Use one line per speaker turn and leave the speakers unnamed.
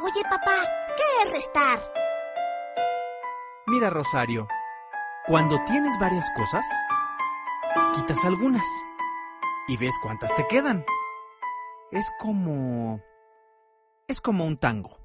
Oye, papá, ¿qué es restar?
Mira, Rosario, cuando tienes varias cosas, quitas algunas y ves cuántas te quedan. Es como un tango.